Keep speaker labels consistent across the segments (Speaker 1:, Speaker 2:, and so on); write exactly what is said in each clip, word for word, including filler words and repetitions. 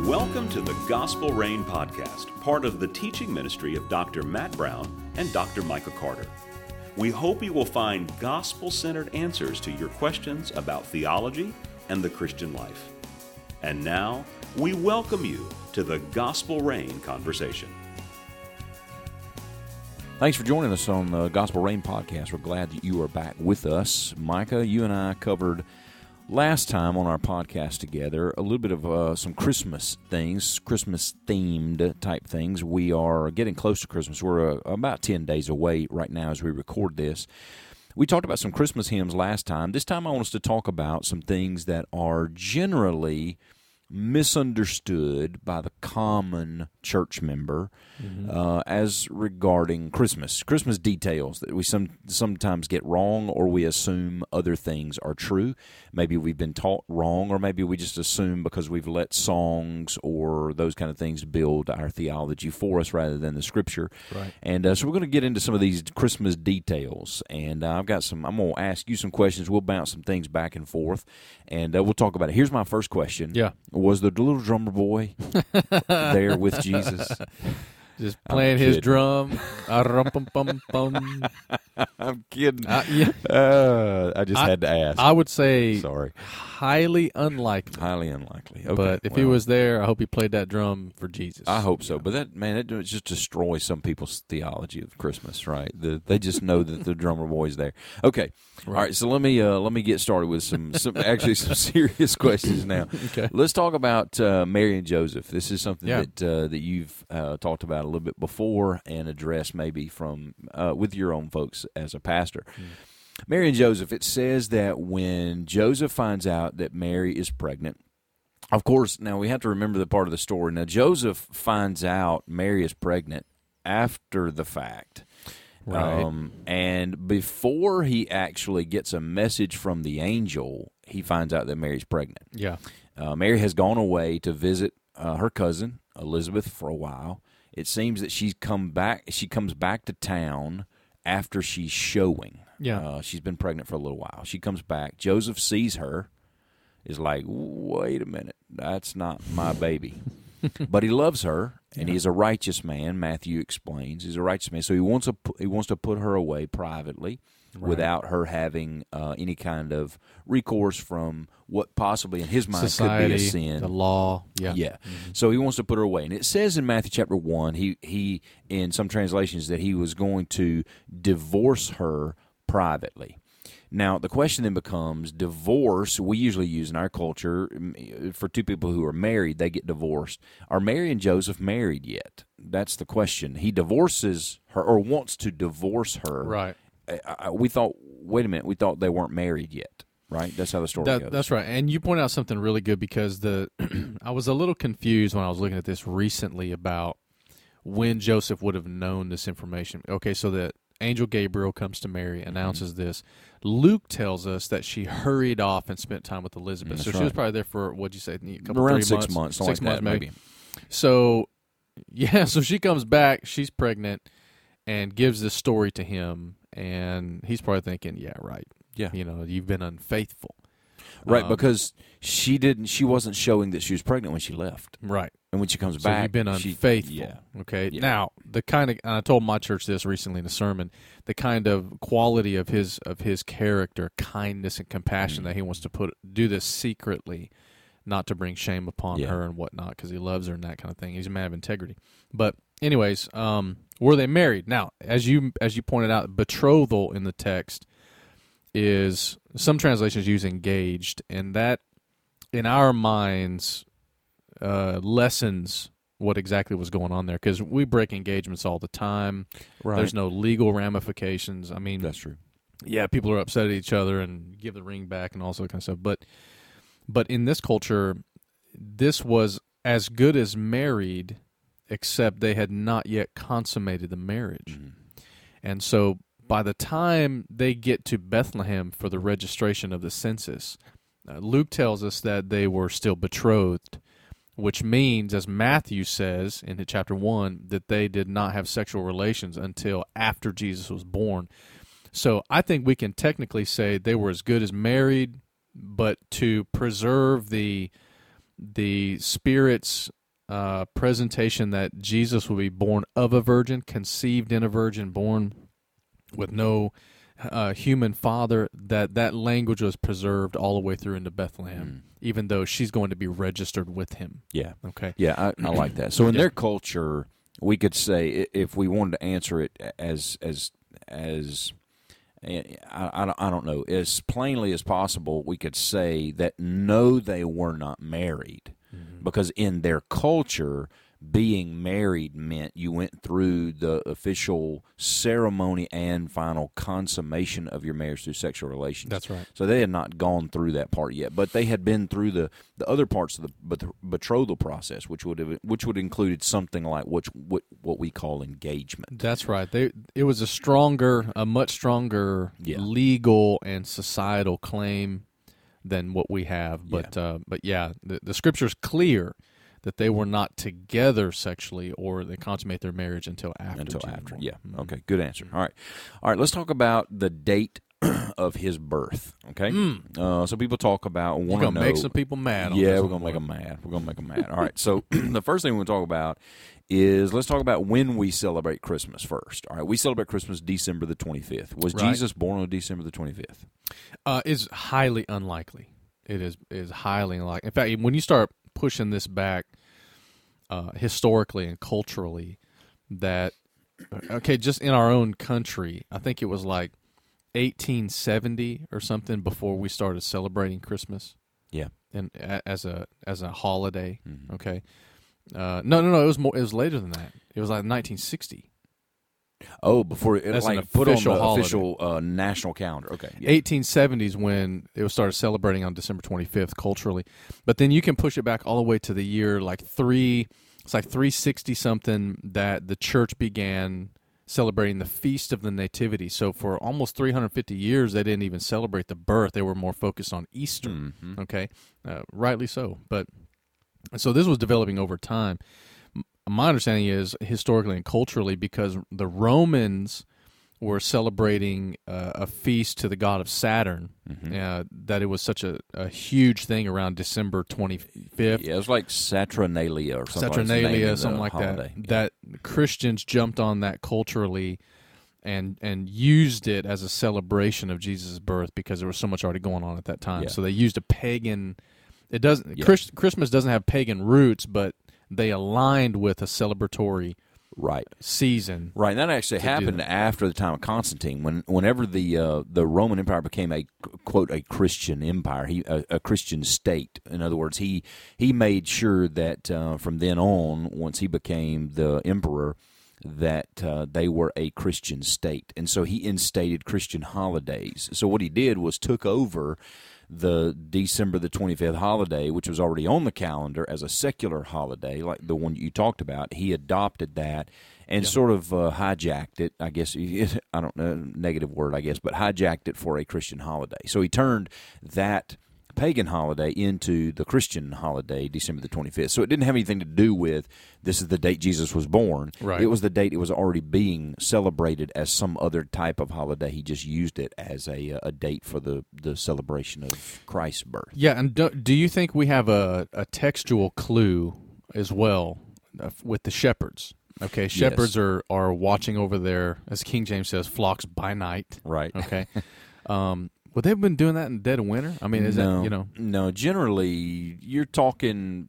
Speaker 1: Welcome to the Gospel Rain Podcast, part of the teaching ministry of Doctor Matt Brown and Doctor Micah Carter. We hope you will find gospel-centered answers to your questions about theology and the Christian life. And now, we welcome you to the Gospel Rain Conversation.
Speaker 2: Thanks for joining us on the Gospel Rain Podcast. We're glad that you are back with us. Micah, you and I covered last time on our podcast together a little bit of uh, some Christmas things, Christmas-themed type things. We are getting close to Christmas. We're uh, about ten days away right now as we record this. We talked about some Christmas hymns last time. This time I want us to talk about some things that are generally misunderstood by the common church member mm-hmm. uh, as regarding Christmas. Christmas details that we some sometimes get wrong, or we assume other things are true. Maybe we've been taught wrong, or maybe we just assume because we've let songs or those kind of things build our theology for us rather than the Scripture.
Speaker 3: Right.
Speaker 2: And uh, so we're going to get into some of these Christmas details. And uh, I've got some. I'm going to ask you some questions. We'll bounce some things back and forth, and uh, we'll talk about it. Here's my first question.
Speaker 3: Yeah.
Speaker 2: Was the little drummer boy there with Jesus?
Speaker 3: Just playing his drum. Uh-rum-pum-pum-pum.
Speaker 2: I'm kidding.
Speaker 3: Uh, yeah.
Speaker 2: uh, I just
Speaker 3: I,
Speaker 2: had to ask.
Speaker 3: I would say
Speaker 2: Sorry.
Speaker 3: highly unlikely.
Speaker 2: Highly unlikely. Okay.
Speaker 3: But if
Speaker 2: well,
Speaker 3: he was there, I hope he played that drum for Jesus.
Speaker 2: I hope so. But that, man, it just destroys some people's theology of Christmas, right? The, they just know that the drummer boy's there. Okay. Right. All right. So let me uh, let me get started with some, some actually some serious questions now.
Speaker 3: Okay.
Speaker 2: Let's talk about uh, Mary and Joseph. This is something
Speaker 3: yeah.
Speaker 2: that uh, that you've uh, talked about a little bit before and addressed maybe from uh, with your own folks as a pastor. Mm. Mary and Joseph, it says that when Joseph finds out that Mary is pregnant, of course, now we have to remember the part of the story. Now, Joseph finds out Mary is pregnant after the fact.
Speaker 3: Right.
Speaker 2: Um, and before he actually gets a message from the angel, he finds out that Mary's pregnant.
Speaker 3: Yeah.
Speaker 2: Uh, Mary has gone away to visit uh, her cousin, Elizabeth, for a while. It seems that she's come back. She comes back to town after she's showing.
Speaker 3: Yeah.
Speaker 2: Uh, she's been pregnant for a little while. She comes back. Joseph sees her, is like, wait a minute, that's not my baby. But he loves her, and
Speaker 3: yeah.
Speaker 2: he's a righteous man. Matthew explains he's a righteous man, so he wants to he wants to put her away privately, right, without her having uh, any kind of recourse from what possibly in his mind
Speaker 3: Society,
Speaker 2: could be a sin,
Speaker 3: the law. Yeah,
Speaker 2: yeah.
Speaker 3: Mm-hmm.
Speaker 2: So he wants to put her away, and it says in Matthew chapter one, he he in some translations that he was going to divorce her privately. Now, the question then becomes, divorce, we usually use in our culture, for two people who are married, they get divorced. Are Mary and Joseph married yet? That's the question. He divorces her, or wants to divorce her.
Speaker 3: Right.
Speaker 2: I, I, we thought, wait a minute, we thought they weren't married yet, right? That's how the story
Speaker 3: that,
Speaker 2: goes.
Speaker 3: That's right. And you point out something really good, because the I was a little confused when I was looking at this recently about when Joseph would have known this information. Okay, so that Angel Gabriel comes to Mary, announces mm-hmm. this. Luke tells us that she hurried off and spent time with Elizabeth.
Speaker 2: That's
Speaker 3: so
Speaker 2: right.
Speaker 3: she was probably there for, what'd you say, a couple,
Speaker 2: around
Speaker 3: three
Speaker 2: six
Speaker 3: months?
Speaker 2: months,
Speaker 3: six
Speaker 2: like
Speaker 3: months
Speaker 2: that,
Speaker 3: maybe.
Speaker 2: maybe.
Speaker 3: So, yeah, so she comes back, she's pregnant, and gives this story to him, and he's probably thinking, yeah, right.
Speaker 2: Yeah.
Speaker 3: You know, you've been unfaithful.
Speaker 2: Right,
Speaker 3: um,
Speaker 2: because she didn't. She wasn't showing that she was pregnant when she left.
Speaker 3: Right.
Speaker 2: And when she comes
Speaker 3: so
Speaker 2: back,
Speaker 3: you've been
Speaker 2: she,
Speaker 3: unfaithful.
Speaker 2: yeah.
Speaker 3: Okay.
Speaker 2: Yeah.
Speaker 3: Now, the kind of, and I told my church this recently in a sermon, the kind of quality of his of his character, kindness and compassion, mm. that he wants to put do this secretly, not to bring shame upon
Speaker 2: yeah.
Speaker 3: her and whatnot, because he loves her and that kind of thing. He's a man of integrity. But anyways, um, were they married? Now, as you as you pointed out, betrothal in the text is, some translations use engaged, and that, in our minds, uh, lessens what exactly was going on there, because we break engagements all the time.
Speaker 2: Right.
Speaker 3: There's no legal ramifications. I mean,
Speaker 2: that's true.
Speaker 3: Yeah, people are upset at each other and give the ring back and all that kind of stuff. But, but in this culture, this was as good as married, except they had not yet consummated the marriage. Mm-hmm. And so by the time they get to Bethlehem for the registration of the census, uh, Luke tells us that they were still betrothed, which means, as Matthew says in chapter one, that they did not have sexual relations until after Jesus was born. So I think we can technically say they were as good as married, but to preserve the the Spirit's uh, presentation that Jesus will be born of a virgin, conceived in a virgin, born with no uh, human father, that that language was preserved all the way through into Bethlehem, mm. even though she's going to be registered with him.
Speaker 2: Yeah.
Speaker 3: Okay.
Speaker 2: Yeah, I, I like that. So in yeah. their culture, we could say, if we wanted to answer it as as as I, I, I don't know, as plainly as possible, we could say that no, they were not married, mm-hmm. because in their culture, being married meant you went through the official ceremony and final consummation of your marriage through sexual relations.
Speaker 3: That's right.
Speaker 2: So they had not gone through that part yet, but they had been through the, the other parts of the betrothal process, which would have which would included something like which what what we call engagement.
Speaker 3: That's right. They it was a stronger, a much stronger yeah. legal and societal claim than what we have. But yeah. Uh, but yeah, the, the scripture's clear that they were not together sexually, or they consummate their marriage until after.
Speaker 2: Until
Speaker 3: Jesus
Speaker 2: after,
Speaker 3: born.
Speaker 2: yeah. Okay, good answer. All right, all right. Let's talk about the date of his birth. Okay, mm. uh, so people talk about.
Speaker 3: We're gonna
Speaker 2: know,
Speaker 3: make some people mad. On
Speaker 2: yeah,
Speaker 3: this
Speaker 2: we're gonna make them mad. We're gonna make them mad. All right. So the first thing we're gonna talk about is let's talk about when we celebrate Christmas first. All right, we celebrate Christmas December the twenty-fifth. Was
Speaker 3: right.
Speaker 2: Jesus born on December the twenty-fifth?
Speaker 3: Uh, is highly unlikely. It is is highly unlikely. In fact, when you start pushing this back uh, historically and culturally, that okay, just in our own country, I think it was like eighteen seventy or something before we started celebrating Christmas.
Speaker 2: Yeah,
Speaker 3: and as a as a holiday.
Speaker 2: Mm-hmm.
Speaker 3: Okay, uh, no, no, no. It was more. It was later than that. It was like nineteen sixty.
Speaker 2: Oh, before it
Speaker 3: As
Speaker 2: like
Speaker 3: an
Speaker 2: put on the
Speaker 3: holiday.
Speaker 2: official uh, national calendar. Okay, yeah.
Speaker 3: eighteen seventies when it was started celebrating on December twenty-fifth culturally, but then you can push it back all the way to the year like three. It's like three sixty something that the church began celebrating the Feast of the Nativity. So for almost three hundred fifty years, they didn't even celebrate the birth; they were more focused on Easter.
Speaker 2: Mm-hmm.
Speaker 3: Okay, uh, rightly so. But so this was developing over time. My understanding is historically and culturally because the Romans were celebrating uh, a feast to the god of Saturn, mm-hmm. uh, that it was such a, a huge thing around December twenty-fifth.
Speaker 2: Yeah, it was like Saturnalia or something
Speaker 3: Saturnalia,
Speaker 2: like,
Speaker 3: something like
Speaker 2: holiday.
Speaker 3: that.
Speaker 2: Yeah.
Speaker 3: That Christians jumped on that culturally and and used it as a celebration of Jesus' birth because there was so much already going on at that time.
Speaker 2: Yeah.
Speaker 3: So they used a pagan. It doesn't.
Speaker 2: Yeah.
Speaker 3: Christ, Christmas doesn't have pagan roots, but they aligned with a celebratory
Speaker 2: right
Speaker 3: season.
Speaker 2: Right, and that actually happened after the time of Constantine. When, whenever the uh, the Roman Empire became a quote a Christian empire, he a, a Christian state. In other words, he he made sure that uh, from then on, once he became the emperor, that uh, they were a Christian state, and so he instated Christian holidays. So what he did was took over the December the twenty-fifth holiday, which was already on the calendar as a secular holiday, like the one you talked about. He adopted that and yeah. sort of uh, hijacked it, I guess, I don't know, negative word, I guess, but hijacked it for a Christian holiday. So he turned that pagan holiday into the Christian holiday, December the twenty-fifth. So it didn't have anything to do with this is the date Jesus was born.
Speaker 3: Right.
Speaker 2: It was the date it was already being celebrated as some other type of holiday. He just used it as a a date for the, the celebration of Christ's birth.
Speaker 3: Yeah, and do, do you think we have a, a textual clue as well uh, with the shepherds? Okay, shepherds
Speaker 2: yes.
Speaker 3: are, are watching over their, as King James says, flocks by night.
Speaker 2: Right.
Speaker 3: Okay. um Would they have been doing that in the dead of winter? I mean, is
Speaker 2: no,
Speaker 3: that, you know?
Speaker 2: No, generally, you're talking,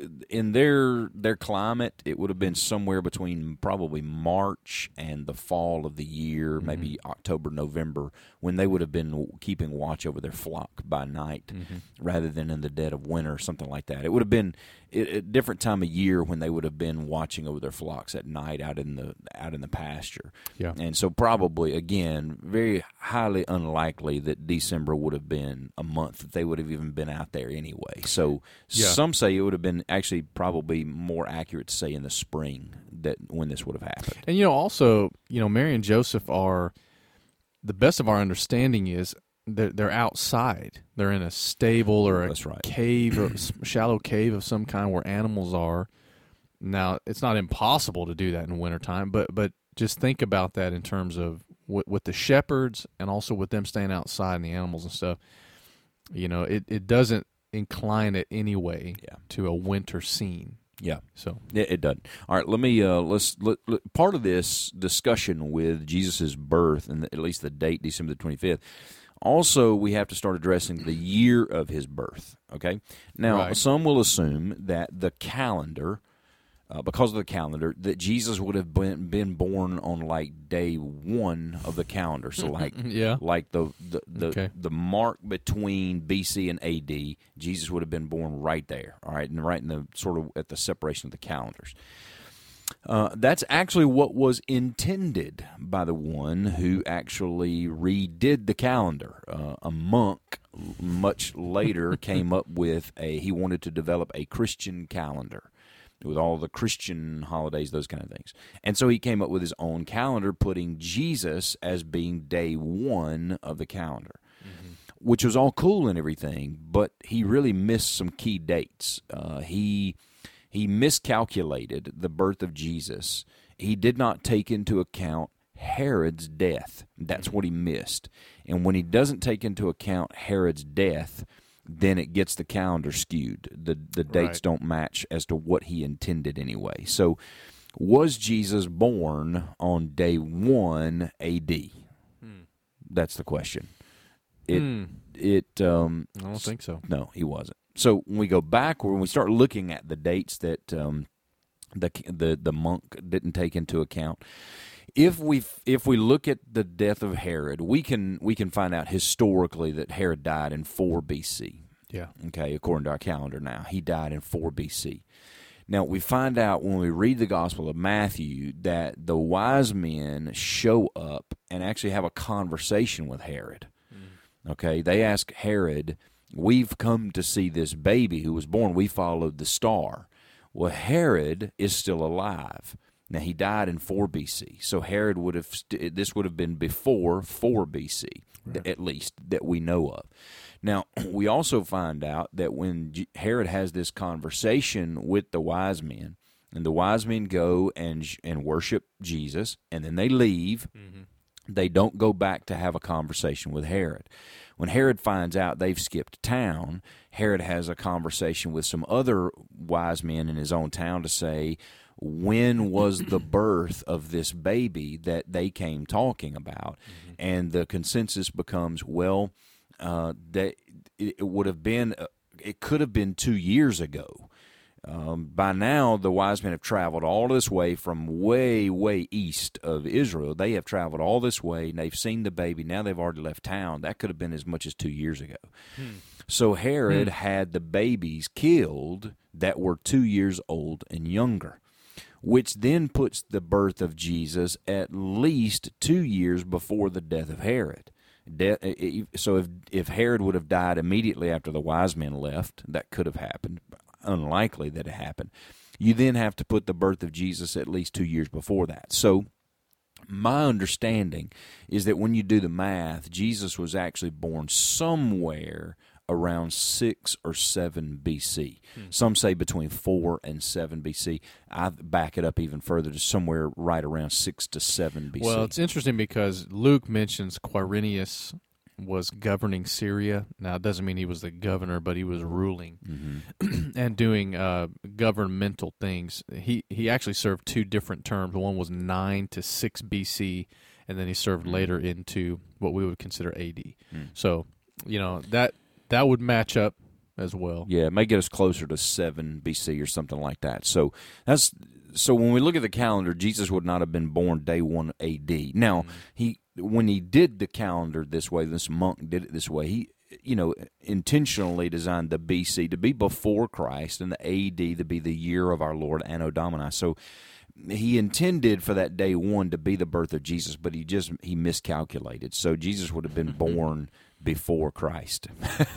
Speaker 2: in their their climate, it would have been somewhere between probably March and the fall of the year, mm-hmm. maybe October, November, when they would have been keeping watch over their flock by night
Speaker 3: mm-hmm. rather
Speaker 2: than in the dead of winter, something like that. It would have been a different time of year when they would have been watching over their flocks at night out in the out in the pasture.
Speaker 3: Yeah.
Speaker 2: And so probably, again, very highly unlikely that December would have been a month that they would have even been out there anyway. So
Speaker 3: yeah.
Speaker 2: some say it would have been actually probably more accurate to say in the spring that when this would have happened.
Speaker 3: And, you know, also, you know, Mary and Joseph are, the best of our understanding is they're, they're outside. They're in a stable or a
Speaker 2: That's right.
Speaker 3: cave or a shallow cave of some kind where animals are. Now, it's not impossible to do that in wintertime, but but just think about that in terms of with, with the shepherds and also with them staying outside and the animals and stuff. You know, it, it doesn't incline it anyway
Speaker 2: yeah.
Speaker 3: to a winter scene.
Speaker 2: Yeah.
Speaker 3: So
Speaker 2: It, it doesn't. All right, let me uh, let's let, let- part of this discussion with Jesus' birth and the, at least the date, December the twenty-fifth. Also, we have to start addressing the year of his birth. Okay. Now,
Speaker 3: Right.
Speaker 2: some will assume that the calendar, uh, because of the calendar, that Jesus would have been been born on like day one of the calendar. So, like,
Speaker 3: yeah.
Speaker 2: like the the the,
Speaker 3: Okay.
Speaker 2: the mark between B C and A D, Jesus would have been born right there, all right, and right in the sort of at the separation of the calendars. Uh, that's actually what was intended by the one who actually redid the calendar. Uh, a monk much later came up with a, he wanted to develop a Christian calendar with all the Christian holidays, those kind of things. And so he came up with his own calendar, putting Jesus as being day one of the calendar, mm-hmm. which was all cool and everything, but he really missed some key dates. Uh, he he miscalculated the birth of Jesus. He did not take into account Herod's death. That's what he missed. And when he doesn't take into account Herod's death, then it gets the calendar skewed. The the dates
Speaker 3: Right.
Speaker 2: don't match as to what he intended anyway. So, was Jesus born on day one A D?
Speaker 3: Hmm.
Speaker 2: That's the question. It
Speaker 3: Hmm.
Speaker 2: it um
Speaker 3: I don't think so.
Speaker 2: no, he wasn't. So when we go backward, when we start looking at the dates that um the the the monk didn't take into account, if we if we look at the death of Herod, we can we can find out historically that Herod died in four B C.
Speaker 3: Yeah.
Speaker 2: Okay, according to our calendar now, he died in four B C. Now we find out when we read the Gospel of Matthew that the wise men show up and actually have a conversation with Herod. Mm. Okay, they ask Herod, "We've come to see this baby who was born. We followed the star." Well, Herod is still alive. Now, he died in four B C, so Herod would have, st- this would have been before four B C, right. At least, that we know of. Now, we also find out that when G- Herod has this conversation with the wise men, and the wise men go and and worship Jesus, and then they leave, mm-hmm. they don't go back to have a conversation with Herod. When Herod finds out they've skipped town, Herod has a conversation with some other wise men in his own town to say, when was the birth of this baby that they came talking about? Mm-hmm. And the consensus becomes, well, uh, that it would have been, uh, it could have been two years ago. Um, by now, the wise men have traveled all this way from way, way east of Israel. They have traveled all this way, and they've seen the baby. Now they've already left town. That could have been as much as two years ago. Hmm. So Herod hmm. had the babies killed that were two years old and younger, which then puts the birth of Jesus at least two years before the death of Herod. De- so if if Herod would have died immediately after the wise men left, that could have happened. Unlikely that it happened. You then have to put the birth of Jesus at least two years before that. So my understanding is that when you do the math, Jesus was actually born somewhere around six or seven B C. Hmm. Some say between four and seven B C. I back it up even further to somewhere right around six to seven B C.
Speaker 3: Well, it's interesting because Luke mentions Quirinius was governing Syria. Now, it doesn't mean he was the governor, but he was ruling mm-hmm. and doing uh, governmental things. He he actually served two different terms. One was nine to six B C, and then he served mm-hmm. later into what we would consider A D. Mm. So, you know, that that would match up as well.
Speaker 2: Yeah, it may get us closer to seven B C or something like that. So that's so when we look at the calendar, Jesus would not have been born day one A D. Now, mm-hmm. he when he did the calendar this way, this monk did it this way, he, you know, intentionally designed the B C to be before Christ and the A D to be the year of our Lord, Anno Domini. So he intended for that day one to be the birth of Jesus, but he just, he miscalculated. So Jesus would have been born before Christ.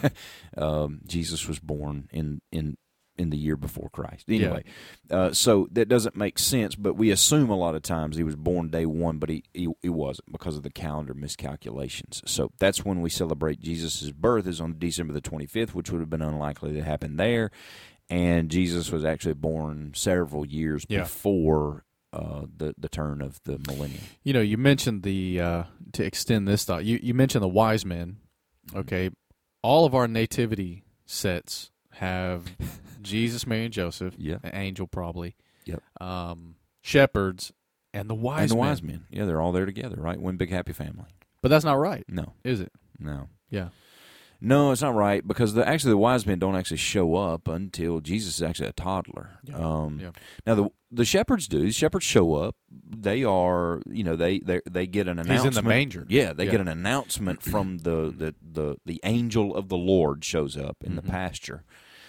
Speaker 2: um, Jesus was born in, in, in the year before Christ. Anyway, yeah. uh, so that doesn't make sense, but we assume a lot of times he was born day one, but he, he, he wasn't because of the calendar miscalculations. So that's when we celebrate Jesus' birth is on December the twenty-fifth, which would have been unlikely to happen there. And Jesus was actually born several years yeah. before uh, the, the turn of the millennium.
Speaker 3: You know, you mentioned the, uh, to extend this thought, you, you mentioned the wise men. Okay, all of our nativity sets have Jesus, Mary, and Joseph.
Speaker 2: Yeah.
Speaker 3: An angel probably.
Speaker 2: Yep.
Speaker 3: Um, shepherds and the wise
Speaker 2: and the
Speaker 3: men.
Speaker 2: wise men. Yeah, they're all there together, right? One big happy family.
Speaker 3: But that's not right,
Speaker 2: No,
Speaker 3: is it?
Speaker 2: no.
Speaker 3: Yeah.
Speaker 2: No, it's not right because the, actually the wise men don't actually show up until Jesus is actually a toddler.
Speaker 3: Yeah.
Speaker 2: Um,
Speaker 3: Yeah.
Speaker 2: Now the the shepherds do. The shepherds show up. They are, you know, they they, they get an announcement.
Speaker 3: He's in the manger.
Speaker 2: Yeah, they
Speaker 3: Yeah.
Speaker 2: get an announcement from the, the, the, the angel of the Lord shows up in
Speaker 3: Mm-hmm.
Speaker 2: the pasture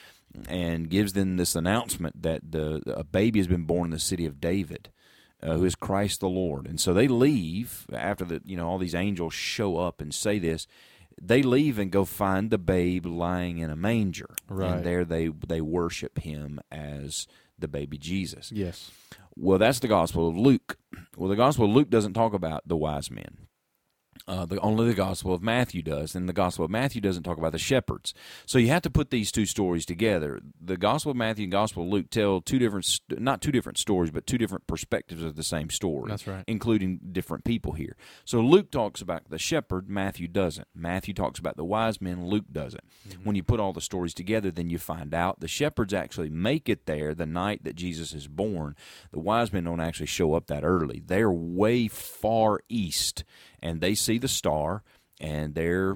Speaker 2: and gives them this announcement that the a baby has been born in the city of David. Uh, who is Christ the Lord. And so they leave after the you know all these angels show up and say this. They leave and go find the babe lying in a manger.
Speaker 3: Right.
Speaker 2: And there they they worship him as the baby Jesus.
Speaker 3: Yes.
Speaker 2: Well, that's the Gospel of Luke. Well, the Gospel of Luke doesn't talk about the wise men. Uh, the, only the Gospel of Matthew does, and the Gospel of Matthew doesn't talk about the shepherds. So you have to put these two stories together. The Gospel of Matthew and Gospel of Luke tell two different, not two different stories, but two different perspectives of the same story.
Speaker 3: That's right.
Speaker 2: Including different people here. So Luke talks about the shepherd, Matthew doesn't. Matthew talks about the wise men, Luke doesn't. Mm-hmm. When you put all the stories together, then you find out the shepherds actually make it there the night that Jesus is born. The wise men don't actually show up that early. They're way far east, and they see the star, and they're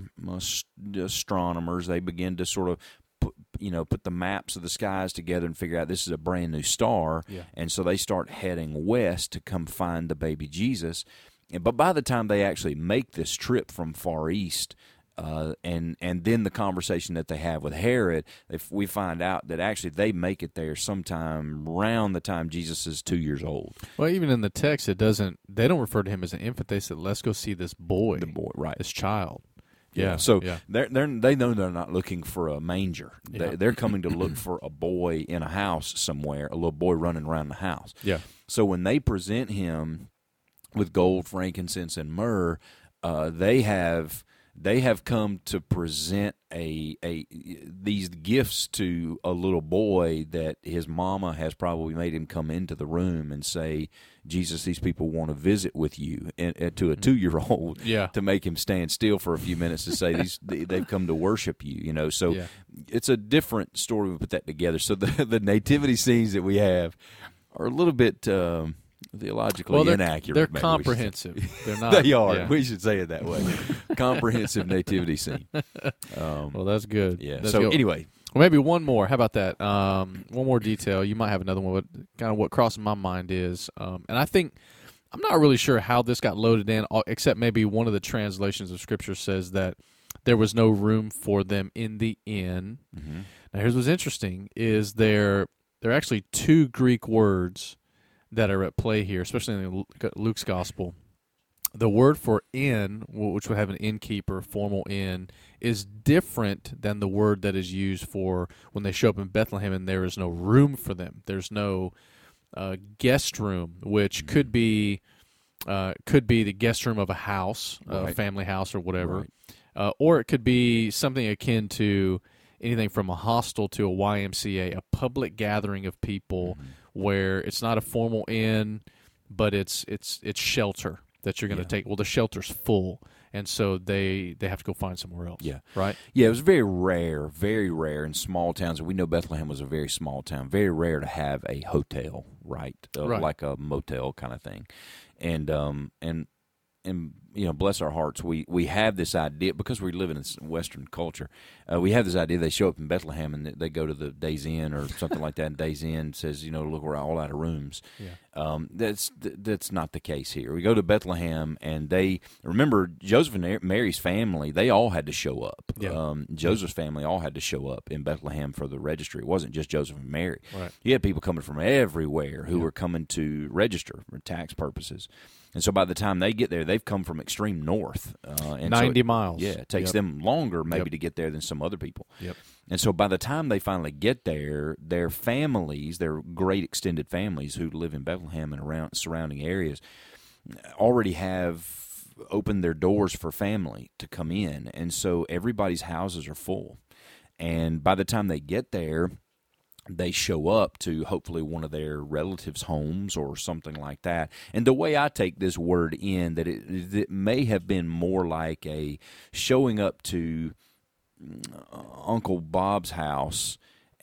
Speaker 2: astronomers. They begin to sort of put, you know, put the maps of the skies together and figure out this is a brand new star.
Speaker 3: Yeah.
Speaker 2: And so they start heading west to come find the baby Jesus. But by the time they actually make this trip from Far East, uh, and and then the conversation that they have with Herod, if we find out that actually they make it there sometime around the time Jesus is two years old.
Speaker 3: Well, even in the text, it doesn't. They don't refer to him as an infant. They said, "Let's go see this boy,
Speaker 2: The boy, right?
Speaker 3: this child."
Speaker 2: Yeah.
Speaker 3: Yeah.
Speaker 2: So
Speaker 3: yeah.
Speaker 2: they're they they know they're not looking for a manger.
Speaker 3: Yeah.
Speaker 2: They, they're coming to look for a boy in a house somewhere, a little boy running around the house.
Speaker 3: Yeah.
Speaker 2: So when they present him with gold, frankincense, and myrrh, uh, they have they have come to present a a these gifts to a little boy that his mama has probably made him come into the room and say, Jesus, these people want to visit with you, and, and to a two-year-old,
Speaker 3: Yeah.
Speaker 2: to make him stand still for a few minutes to say these they've come to worship you, you know. So
Speaker 3: Yeah.
Speaker 2: it's a different story. We put that together. So the the nativity scenes that we have are a little bit um, theologically
Speaker 3: Well, they're,
Speaker 2: inaccurate.
Speaker 3: they're
Speaker 2: maybe we should say.
Speaker 3: comprehensive. They're not.
Speaker 2: They are.
Speaker 3: Yeah.
Speaker 2: We should say it that way. Comprehensive nativity scene. Um,
Speaker 3: Well, that's good.
Speaker 2: yeah.
Speaker 3: That's
Speaker 2: So
Speaker 3: good.
Speaker 2: anyway,
Speaker 3: Well, maybe one more. How about that? Um, one more detail. You might have another one. But kind of what crosses my mind is, um, and I think I'm not really sure how this got loaded in, except maybe one of the translations of Scripture says that there was no room for them in the inn.
Speaker 2: mm-hmm.
Speaker 3: Now, here's what's interesting: is there there are actually two Greek words that are at play here, especially in Luke's gospel. The word for inn, which would have an innkeeper, formal inn, is different than the word that is used for when they show up in Bethlehem and there is no room for them. There's no uh, guest room, which could be uh, could be the guest room of a house, a
Speaker 2: Right.
Speaker 3: family house or whatever,
Speaker 2: Right.
Speaker 3: uh, or it could be something akin to anything from a hostel to a Y M C A, a public gathering of people
Speaker 2: Mm-hmm.
Speaker 3: where it's not a formal inn, but it's it's it's shelter that you're going to
Speaker 2: Yeah.
Speaker 3: take. Well, the shelter's full, and so they they have to go find somewhere else.
Speaker 2: Yeah.
Speaker 3: Right?
Speaker 2: Yeah, it was very rare, very rare in small towns. We know Bethlehem was a very small town. Very rare to have a hotel, right? Uh,
Speaker 3: Right.
Speaker 2: Like a motel kind of thing. And um and and you know, bless our hearts, we, we have this idea because we live in this Western culture. Uh, we have this idea they show up in Bethlehem and they go to the Days Inn or something like that. And Days Inn says, you know, look, we're all out of rooms.
Speaker 3: Yeah.
Speaker 2: Um, that's that's not the case here. We go to Bethlehem, and they remember Joseph and Mary's family. They all had to show up.
Speaker 3: Yeah.
Speaker 2: Um, Joseph's family all had to show up in Bethlehem for the registry. It wasn't just Joseph and Mary.
Speaker 3: Right.
Speaker 2: You had people coming from everywhere who
Speaker 3: Yeah.
Speaker 2: were coming to register for tax purposes. And so by the time they get there, they've come from extreme north. Uh, and so
Speaker 3: ninety
Speaker 2: it-
Speaker 3: miles.
Speaker 2: Yeah, it takes
Speaker 3: Yep.
Speaker 2: them longer maybe
Speaker 3: Yep.
Speaker 2: to get there than some other people.
Speaker 3: Yep.
Speaker 2: And so by the time they finally get there, their families, their great extended families who live in Bethlehem and around surrounding areas, already have opened their doors for family to come in. And so everybody's houses are full. And by the time they get there, they show up to hopefully one of their relatives' homes or something like that. And the way I take this word in, that it, it may have been more like a showing up to Uncle Bob's house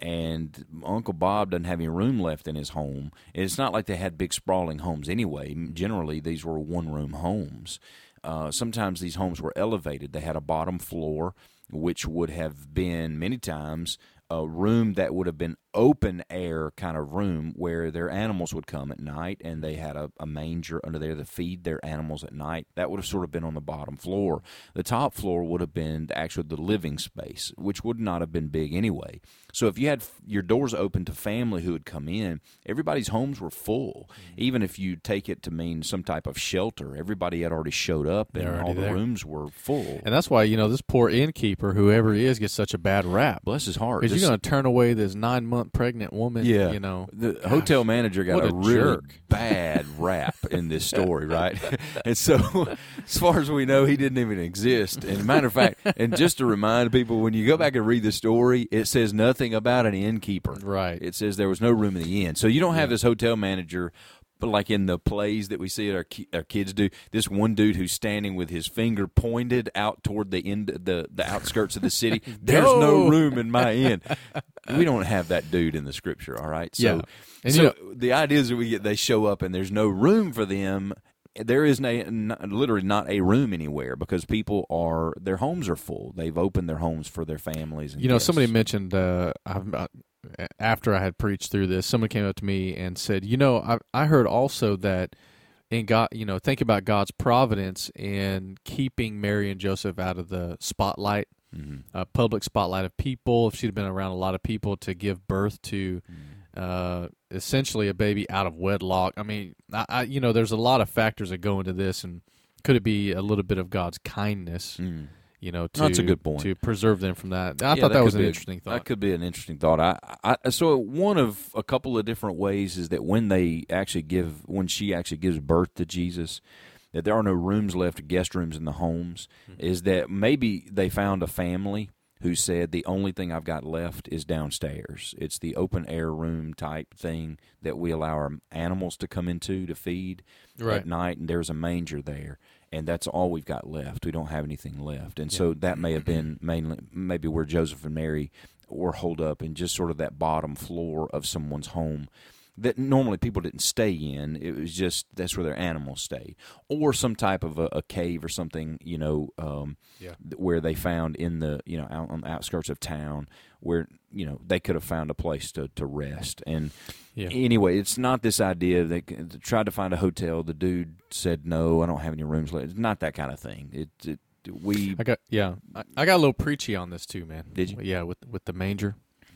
Speaker 2: and Uncle Bob doesn't have any room left in his home. And it's not like they had big sprawling homes anyway. Generally, these were one-room homes. Uh, sometimes these homes were elevated. They had a bottom floor, which would have been many times a room that would have been open air kind of room where their animals would come at night, and they had a, a manger under there to feed their animals at night. That would have sort of been on the bottom floor. The top floor would have been actually the living space, which would not have been big anyway. So if you had your doors open to family who would come in, everybody's homes were full. Even if you take it to mean some type of shelter, everybody had already showed up, and all the there. rooms were full.
Speaker 3: And that's why, you know, this poor innkeeper, whoever he is, gets such a bad rap.
Speaker 2: Bless his heart.
Speaker 3: Because you're going to turn away this nine-month pregnant woman,
Speaker 2: yeah.
Speaker 3: you know.
Speaker 2: The Gosh, hotel manager got a, a really
Speaker 3: jerk.
Speaker 2: bad rap in this story, right? And so, as far as we know, he didn't even exist. And matter of fact, and just to remind people, when you go back and read the story, it says nothing about an innkeeper.
Speaker 3: Right.
Speaker 2: It says there was no room in the inn. So you don't have yeah. this hotel manager, but like in the plays that we see our, ki- our kids do, this one dude who's standing with his finger pointed out toward the end, the the outskirts of the city. There's no. no room in my inn. We don't have that dude in the scripture. All right. So,
Speaker 3: yeah. and
Speaker 2: so
Speaker 3: you know,
Speaker 2: the idea is that we get they show up and there's no room for them. There is no, not, literally not a room anywhere because people are their homes are full. They've opened their homes for their families. And
Speaker 3: you know,
Speaker 2: guests.
Speaker 3: somebody mentioned uh, I've. Uh, after I had preached through this, someone came up to me and said, you know, I, I heard also that in God, you know, think about God's providence in keeping Mary and Joseph out of the spotlight, mm-hmm. uh, public spotlight of people. If she'd have been around a lot of people to give birth to mm-hmm. uh, essentially a baby out of wedlock. I mean, I, I, you know, there's a lot of factors that go into this, and could it be a little bit of God's kindness? Mm. You know, to,
Speaker 2: that's a good point.
Speaker 3: To preserve them from that. I
Speaker 2: yeah,
Speaker 3: thought
Speaker 2: that,
Speaker 3: that was an
Speaker 2: a,
Speaker 3: interesting thought.
Speaker 2: That could be an interesting thought. I, I, so one of a couple of different ways is that when they actually give, when she actually gives birth to Jesus, that there are no rooms left, guest rooms in the homes, mm-hmm. is that maybe they found a family who said the only thing I've got left is downstairs. It's the open air room type thing that we allow our animals to come into to feed
Speaker 3: right.
Speaker 2: at night, and there's a manger there. And that's all we've got left. We don't have anything left. And yeah. so that may have been mainly maybe where Joseph and Mary were holed up in just sort of that bottom floor of someone's home that normally people didn't stay in. It was just that's where their animals stayed. Or some type of a, a cave or something, you know, um,
Speaker 3: yeah.
Speaker 2: where they found in the, you know, out on the outskirts of town where, you know, they could have found a place to, to rest. And yeah. anyway, it's not this idea. They tried to find a hotel. The dude said, no, I don't have any rooms left. It's not that kind of thing. It, it we.
Speaker 3: I got yeah. I, I got a little preachy on this too, man.
Speaker 2: Did you?
Speaker 3: Yeah, with with the manger,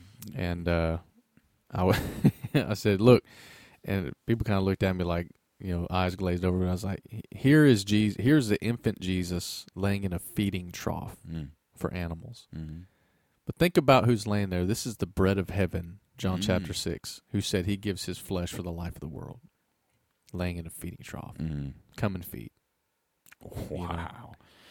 Speaker 3: and uh, I I said, look, and people kind of looked at me like, you know, eyes glazed over. And I was like, here is Jesus. Here's the infant Jesus laying in a feeding trough mm. for animals. Mm-hmm. But think about who's laying there. This is the bread of heaven, John mm. chapter six, who said he gives his flesh for the life of the world, laying in a feeding trough. Mm. Come and feed.
Speaker 2: Wow. You know?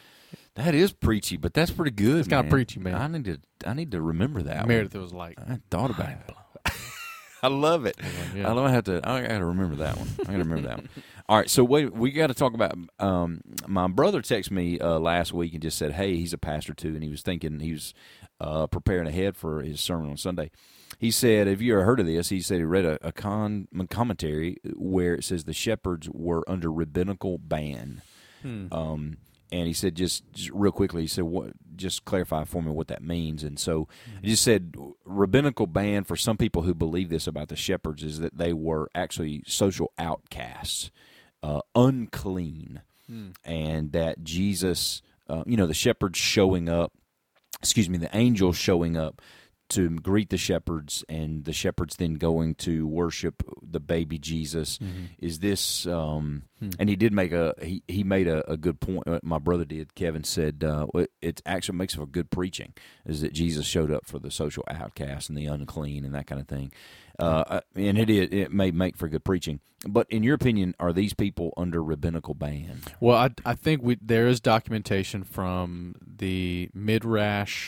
Speaker 2: That is preachy, but that's pretty good.
Speaker 3: It's kind of preachy, man.
Speaker 2: I need to I need to remember that
Speaker 3: Meredith
Speaker 2: one.
Speaker 3: was like,
Speaker 2: I thought about it. I love it. Yeah. I don't have to. I got to remember that one. I got to remember that one. All right, so wait, we got to talk about. Um, my brother texted me uh, last week and just said, "Hey, he's a pastor too, and he was thinking he was uh, preparing ahead for his sermon on Sunday." He said, "Have you ever heard of this?" He said he read a, a con commentary where it says the shepherds were under rabbinical ban. Hmm. Um, And he said, just, just real quickly, he said, "What? Just clarify for me what that means." And so mm-hmm. he just said, rabbinical ban for some people who believe this about the shepherds is that they were actually social outcasts, uh, unclean, mm. and that Jesus, uh, you know, the shepherds showing up, excuse me, the angels showing up to greet the shepherds, and the shepherds then going to worship the baby Jesus. Mm-hmm. Is this? Um, hmm. And he did make a he, he made a, a good point. My brother did. Kevin said uh, it actually makes for good preaching. Is that Jesus showed up for the social outcasts and the unclean and that kind of thing. Uh, and it it may make for good preaching. But in your opinion, are these people under rabbinical ban?
Speaker 3: Well, I I think we there is documentation from the Midrash.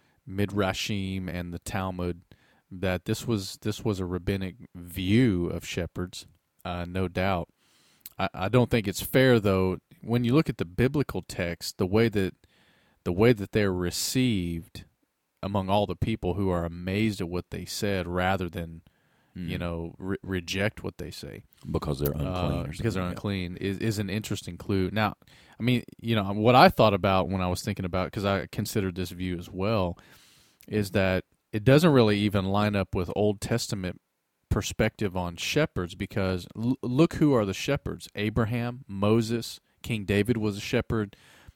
Speaker 3: Midrashim and the Talmud that this was this was a rabbinic view of shepherds, uh, no doubt. I, I don't think it's fair though when you look at the biblical text, the way that the way that they're received among all the people who are amazed at what they said rather than,
Speaker 2: Mm.
Speaker 3: you know, re- reject what they say.
Speaker 2: Because they're unclean.
Speaker 3: Uh,
Speaker 2: or
Speaker 3: because they're
Speaker 2: something, yeah.
Speaker 3: unclean is, is an interesting clue. Now, I mean, you know, what I thought about when I was thinking about, because I considered this view as well, is that it doesn't really even line up with Old Testament perspective on shepherds, because l- look who are the shepherds: Abraham, Moses, King David was a shepherd.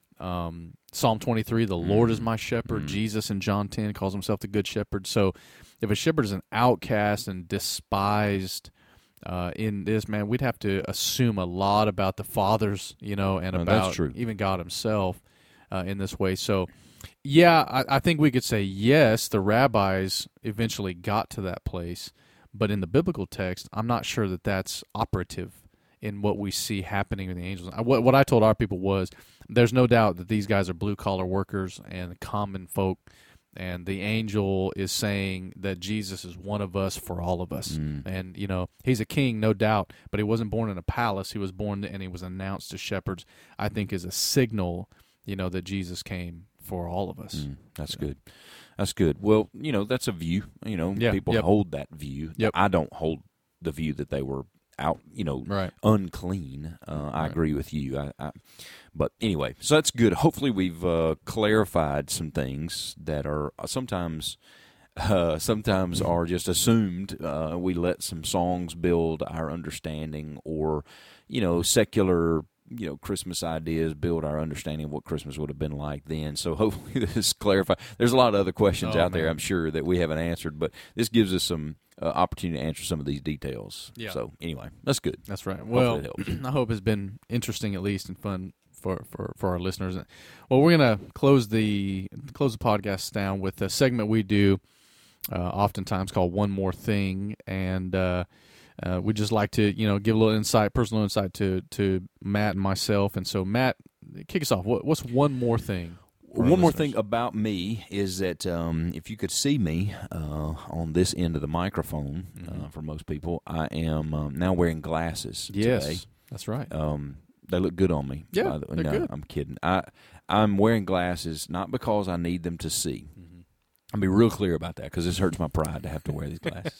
Speaker 3: Um, Psalm twenty-three, the Lord is my shepherd.
Speaker 2: Mm.
Speaker 3: Jesus in John ten calls himself the good shepherd. So if a shepherd is an outcast and despised uh, in this, man, we'd have to assume a lot about the fathers, you know, and
Speaker 2: Oh,
Speaker 3: about
Speaker 2: that's true.
Speaker 3: even God himself uh, in this way. So, yeah, I, I think we could say, yes, the rabbis eventually got to that place, but in the biblical text, I'm not sure that that's operative in what we see happening with the angels. I, what, what I told our people was, there's no doubt that these guys are blue-collar workers and common folk, and the angel is saying that Jesus is one of us for all of us.
Speaker 2: Mm.
Speaker 3: And, you know, he's a king, no doubt, but he wasn't born in a palace. He was born and he was announced to shepherds, I think is a signal, you know, that Jesus came for all of us.
Speaker 2: Mm, that's
Speaker 3: So.
Speaker 2: good. That's good. Well, you know, that's a view. You know,
Speaker 3: Yeah,
Speaker 2: people
Speaker 3: yep.
Speaker 2: hold that view.
Speaker 3: Yep.
Speaker 2: I don't hold the view that they were out, you know,
Speaker 3: Right.
Speaker 2: unclean. Uh, I
Speaker 3: Right.
Speaker 2: agree with you. I, I, but anyway, so that's good. Hopefully, we've uh, clarified some things that are sometimes, uh, sometimes are just assumed. Uh, we let some songs build our understanding, or, you know, secular, you know, Christmas ideas build our understanding of what Christmas would have been like then. So hopefully this clarifies. There's a lot of other questions
Speaker 3: Oh,
Speaker 2: out there,
Speaker 3: man.
Speaker 2: I'm sure, that we haven't answered, but this gives us some uh, opportunity to answer some of these details.
Speaker 3: Yeah.
Speaker 2: So anyway, that's good.
Speaker 3: That's right.
Speaker 2: Hopefully
Speaker 3: Well,
Speaker 2: it helps.
Speaker 3: I hope it's been interesting at least and fun for, for, for our listeners. Well, we're gonna close the close the podcast down with a segment we do uh, oftentimes called "One More Thing," and uh, uh, we just like to you know give a little insight, personal insight to to Matt and myself. And so, Matt, kick us off. What, what's one more thing? for our
Speaker 2: One more
Speaker 3: listeners?
Speaker 2: thing about me is that um, if you could see me uh, on this end of the microphone, uh, for most people, I am um, now wearing glasses
Speaker 3: Yes,
Speaker 2: today.
Speaker 3: that's right.
Speaker 2: Um, they look good on me.
Speaker 3: Yeah,
Speaker 2: by the way.
Speaker 3: they're
Speaker 2: no,
Speaker 3: good.
Speaker 2: I'm kidding. I I'm wearing glasses not because I need them to see.
Speaker 3: Mm-hmm.
Speaker 2: I'll be real clear about that because this hurts my pride to have to wear these glasses.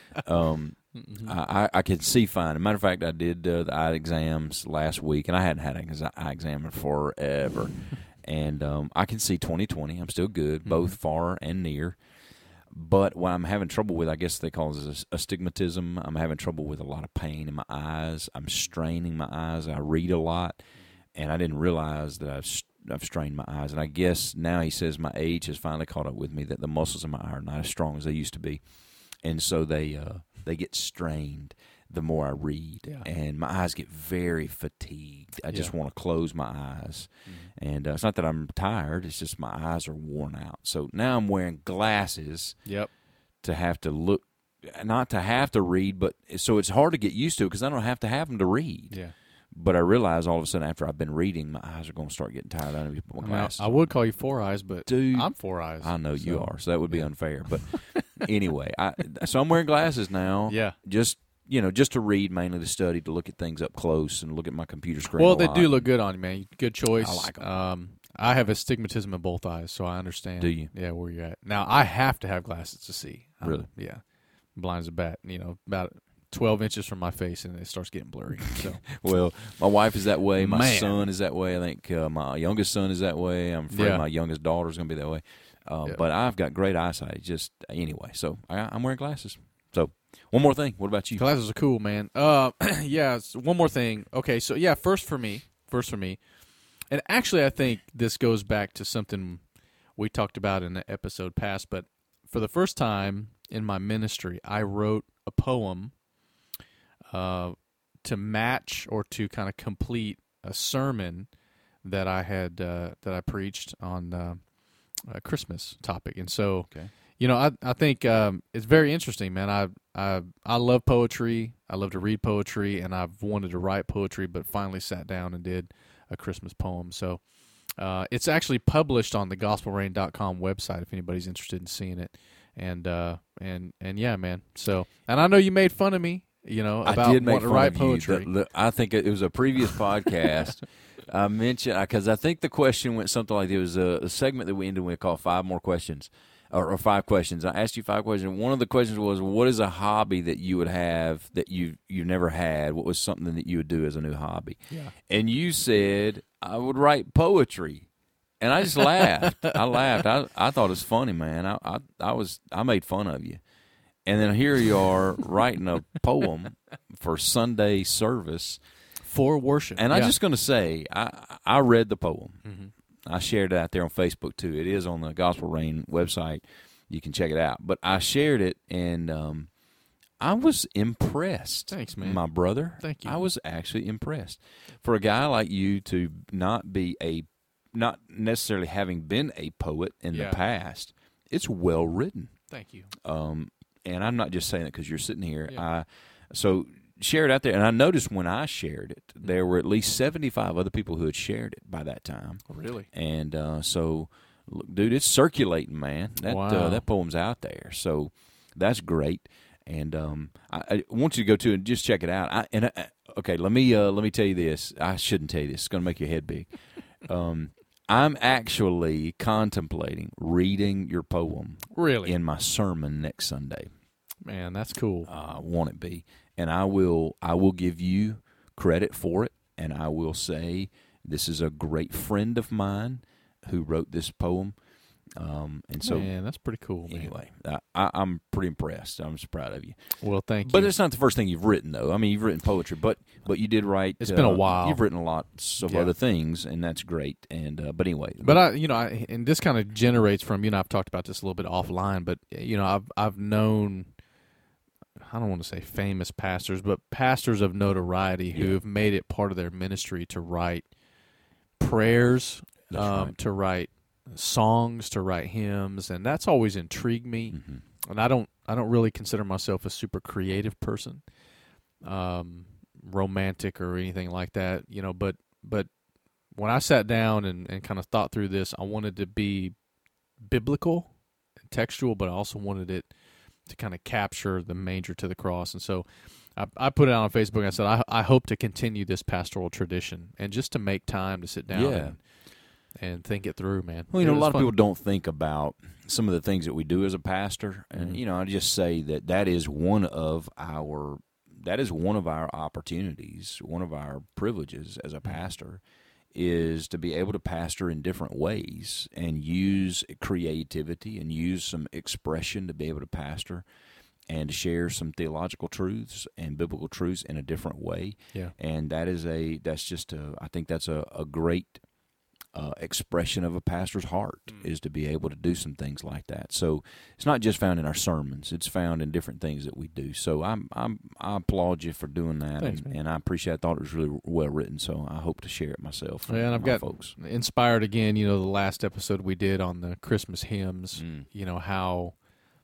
Speaker 2: um,
Speaker 3: Mm-hmm.
Speaker 2: I, I I can see fine. As a matter of fact, I did uh, the eye exams last week, and I hadn't had an eye exam in forever. And um, I can see twenty twenty. I'm still good,
Speaker 3: Mm-hmm.
Speaker 2: both far and near. But what I'm having trouble with, I guess they call it astigmatism. I'm having trouble with a lot of pain in my eyes. I'm straining my eyes. I read a lot, and I didn't realize that I've I've strained my eyes. And I guess now he says my age has finally caught up with me, that the muscles in my eye are not as strong as they used to be, and so they uh, they get strained the more I read,
Speaker 3: Yeah.
Speaker 2: and my eyes get very fatigued. I just
Speaker 3: Yeah.
Speaker 2: want to close my eyes, and uh, it's not that I'm tired. It's just my eyes are worn out. So now I'm wearing glasses
Speaker 3: Yep.
Speaker 2: to have to look, not to have to read, but so it's hard to get used to because I don't have to have them to read.
Speaker 3: Yeah.
Speaker 2: But I realize all of a sudden after I've been reading, my eyes are going to start getting tired. I don't need to put my
Speaker 3: Now,
Speaker 2: glasses.
Speaker 3: I would call you Four Eyes, but
Speaker 2: Dude,
Speaker 3: I'm Four Eyes.
Speaker 2: I know you
Speaker 3: so-
Speaker 2: are, so that would be unfair. But anyway, I so I'm wearing glasses now.
Speaker 3: Yeah.
Speaker 2: Just you know, just to read, mainly to study, to look at things up close and look at my computer screen.
Speaker 3: Well,
Speaker 2: a
Speaker 3: they
Speaker 2: lot.
Speaker 3: do look good on you, man. Good choice.
Speaker 2: I like 'em.
Speaker 3: Um, I have astigmatism in both eyes, so I understand.
Speaker 2: Do you?
Speaker 3: Yeah, where you're at. Now, I have to have glasses to see. I'm-
Speaker 2: Really?
Speaker 3: Yeah. Blind as a bat. You know, about twelve inches from my face, and it starts getting blurry. So
Speaker 2: Well, my wife is that way. My
Speaker 3: Man.
Speaker 2: son is that way. I think uh, my youngest son is that way. I'm afraid
Speaker 3: Yeah.
Speaker 2: my youngest daughter is going to be that way. Um,
Speaker 3: Yeah.
Speaker 2: But I've got great eyesight. Just anyway, so I, I'm wearing glasses. So one more thing. What about you?
Speaker 3: glasses are cool, man. Uh, yeah. So one more thing. Okay, so yeah, first for me, first for me, and actually, I think this goes back to something we talked about in the episode past. But for the first time in my ministry, I wrote a poem uh, to match or to kind of complete a sermon that I had uh, that I preached on uh, a Christmas topic, and so.
Speaker 2: Okay.
Speaker 3: You know, I I think um, it's very interesting, man. I I I love poetry. I love to read poetry, and I've wanted to write poetry, but finally sat down and did a Christmas poem. So uh, it's actually published on the gospel rain dot com website if anybody's interested in seeing it. And uh, and and yeah, man. So and I know you made fun of me, you know, about
Speaker 2: I did make
Speaker 3: wanting
Speaker 2: fun
Speaker 3: to write
Speaker 2: of
Speaker 3: poetry.
Speaker 2: you. The- the- I think it was a previous podcast. I mentioned because I think the question went something like there was a, a segment that we ended with called Five More Questions. or, or five questions. I asked you five questions. One of the questions was, what is a hobby that you would have that you you've never had? What was something that you would do as a new hobby?
Speaker 3: Yeah.
Speaker 2: And you said, I would write poetry. And I just laughed. I laughed. I I thought it was funny, man. I, I I was I made fun of you. And then here you are writing a poem for Sunday service.
Speaker 3: For worship.
Speaker 2: And
Speaker 3: yeah.
Speaker 2: I'm just going to say, I I read the poem.
Speaker 3: Mm-hmm.
Speaker 2: I shared it out there on Facebook, too. It is on the Gospel Rain website. You can check it out. But I shared it, and um, I was impressed.
Speaker 3: Thanks, man.
Speaker 2: My brother.
Speaker 3: Thank you.
Speaker 2: I was actually impressed. For a guy like you to not be a, not necessarily having been a poet in
Speaker 3: Yeah.
Speaker 2: the past, it's well written.
Speaker 3: Thank you.
Speaker 2: Um, and I'm not just saying it because you're sitting here.
Speaker 3: Yeah.
Speaker 2: I So share it out there. And I noticed when I shared it, there were at least seventy-five other people who had shared it by that time.
Speaker 3: Really?
Speaker 2: And uh, so, look, dude, it's circulating, man. That
Speaker 3: Wow.
Speaker 2: uh, that poem's out there. So that's great. And um, I, I want you to go to and just check it out. I, and I, okay, let me uh, let me tell you this. I shouldn't tell you this. It's going to make your head big. Um, I'm actually contemplating reading your poem
Speaker 3: Really?
Speaker 2: in my sermon next Sunday.
Speaker 3: Man, that's cool.
Speaker 2: Uh, want it be, and I will. I will give you credit for it, and I will say this is a great friend of mine who wrote this poem. Um, and so,
Speaker 3: man, that's pretty cool. Man.
Speaker 2: anyway, I, I, I'm pretty impressed. I'm just proud of you.
Speaker 3: Well, thank you.
Speaker 2: But it's not the first thing you've written, though. I mean, you've written poetry, but but you did write.
Speaker 3: It's been a
Speaker 2: uh,
Speaker 3: while.
Speaker 2: You've written lots of
Speaker 3: Yeah.
Speaker 2: other things, and that's great. And uh, but anyway,
Speaker 3: But I, you know, I, and this kind of generates from, you know, I've talked about this a little bit offline, but you know, I've I've known, I don't want to say famous pastors, but pastors of notoriety who
Speaker 2: Yeah.
Speaker 3: have made it part of their ministry to write prayers,
Speaker 2: That's
Speaker 3: um,
Speaker 2: right.
Speaker 3: to write songs, to write hymns, and that's always intrigued me.
Speaker 2: Mhm.
Speaker 3: And I don't, I don't really consider myself a super creative person, um, romantic or anything like that, you know. But but when I sat down and, and kind of thought through this, I wanted to be biblical and textual, but I also wanted it to kind of capture the manger to the cross. And so I, I put it out on Facebook. And I said, I, I hope to continue this pastoral tradition and just to make time to sit down
Speaker 2: Yeah.
Speaker 3: and, and think it through, man.
Speaker 2: Well, you
Speaker 3: It
Speaker 2: know, a
Speaker 3: was
Speaker 2: lot
Speaker 3: fun.
Speaker 2: of people don't think about some of the things that we do as a pastor, and
Speaker 3: Mhm.
Speaker 2: you know, I just say that that is one of our that is one of our opportunities, one of our privileges as a pastor, is to be able to pastor in different ways and use creativity and use some expression to be able to pastor and to share some theological truths and biblical truths in a different way.
Speaker 3: Yeah.
Speaker 2: And that is a that's just a I think that's a, a great uh, expression of a pastor's heart
Speaker 3: Mm.
Speaker 2: is to be able to do some things like that. So it's not just found in our sermons; it's found in different things that we do. So I'm, I'm I applaud you for doing that,
Speaker 3: Thanks,
Speaker 2: and,
Speaker 3: man.
Speaker 2: and I appreciate. I thought it was really well written, so I hope to share it myself.
Speaker 3: Yeah, and
Speaker 2: with
Speaker 3: I've
Speaker 2: my
Speaker 3: got
Speaker 2: folks.
Speaker 3: inspired again, you know, the last episode we did on the Christmas hymns,
Speaker 2: Mm.
Speaker 3: you know, how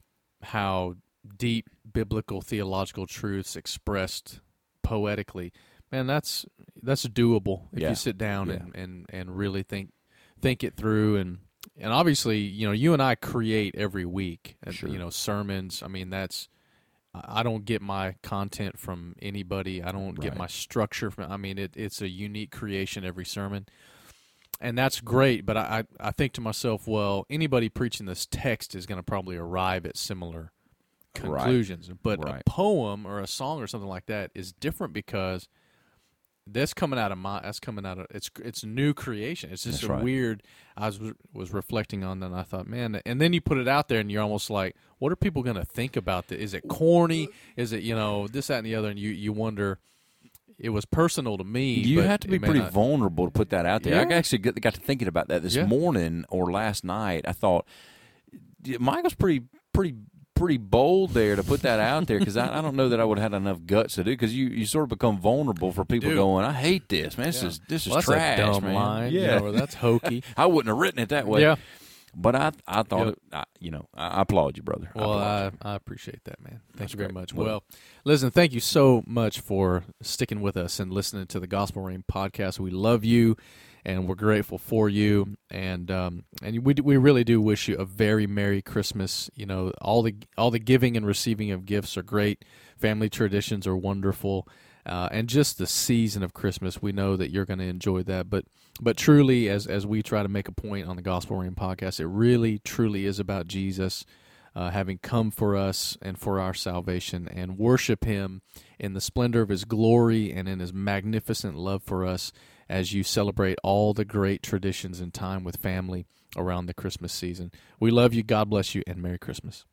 Speaker 3: how deep biblical theological truths expressed poetically. Man, that's that's doable if
Speaker 2: Yeah.
Speaker 3: you sit down
Speaker 2: Yeah.
Speaker 3: and, and, and really think think it through, and and obviously, you know, you and I create every week, and,
Speaker 2: Sure.
Speaker 3: you know, sermons. I mean, that's I don't get my content from anybody. I don't get
Speaker 2: Right.
Speaker 3: my structure from. I mean, it, it's a unique creation every sermon, and that's great. But I, I, I think to myself, well, anybody preaching this text is going to probably arrive at similar conclusions. But
Speaker 2: Right.
Speaker 3: a poem or a song or something like that is different because that's coming out of my. That's coming out of it's. It's new creation. It's just
Speaker 2: That's
Speaker 3: a
Speaker 2: right.
Speaker 3: weird. I was was reflecting on that, and I thought, man. And then you put it out there, and you're almost like, what are people going to think about this? Is it corny? Is it, you know, this, that, and the other? And you you wonder. It was personal to me.
Speaker 2: You
Speaker 3: but
Speaker 2: have to be
Speaker 3: it may
Speaker 2: pretty
Speaker 3: not-
Speaker 2: vulnerable to put that out there. I
Speaker 3: Yeah.
Speaker 2: actually got, got to thinking about that this
Speaker 3: Yeah.
Speaker 2: morning or last night. I thought Michael's pretty pretty pretty bold there to put that out there, because I, I don't know that I would have had enough guts to do, because you, you sort of become vulnerable for people
Speaker 3: do.
Speaker 2: going, I hate this, man. This
Speaker 3: Yeah.
Speaker 2: is this is
Speaker 3: Well, that's
Speaker 2: trash,
Speaker 3: a dumb
Speaker 2: man.
Speaker 3: line.
Speaker 2: Yeah,
Speaker 3: You know, or that's hokey.
Speaker 2: I wouldn't have written it that way.
Speaker 3: Yeah.
Speaker 2: But I I thought
Speaker 3: Yep.
Speaker 2: it, I, you know I, I applaud you, brother.
Speaker 3: Well,
Speaker 2: I
Speaker 3: I,
Speaker 2: applaud
Speaker 3: I appreciate that, man. Thank
Speaker 2: That's
Speaker 3: you very
Speaker 2: great.
Speaker 3: much.
Speaker 2: Well-
Speaker 3: Well, listen, thank you so much for sticking with us and listening to the Gospel Rain podcast. We love you, and we're grateful for you, and um, and we we really do wish you a very Merry Christmas. You know, all the all the giving and receiving of gifts are great. Family traditions are wonderful. uh, and just the season of Christmas. We know that you're going to enjoy that. But but truly, as as we try to make a point on the Gospel Rain podcast, it really, truly is about Jesus uh, having come for us and for our salvation, and worship Him in the splendor of His glory and in His magnificent love for us as you celebrate all the great traditions and time with family around the Christmas season. We love you. God bless you, and Merry Christmas.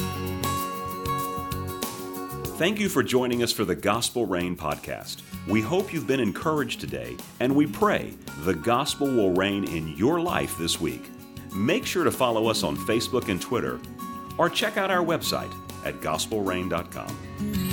Speaker 1: Thank you for joining us for the Gospel Rain podcast. We hope you've been encouraged today, and we pray the gospel will reign in your life this week. Make sure to follow us on Facebook and Twitter, or check out our website at gospel rain dot com.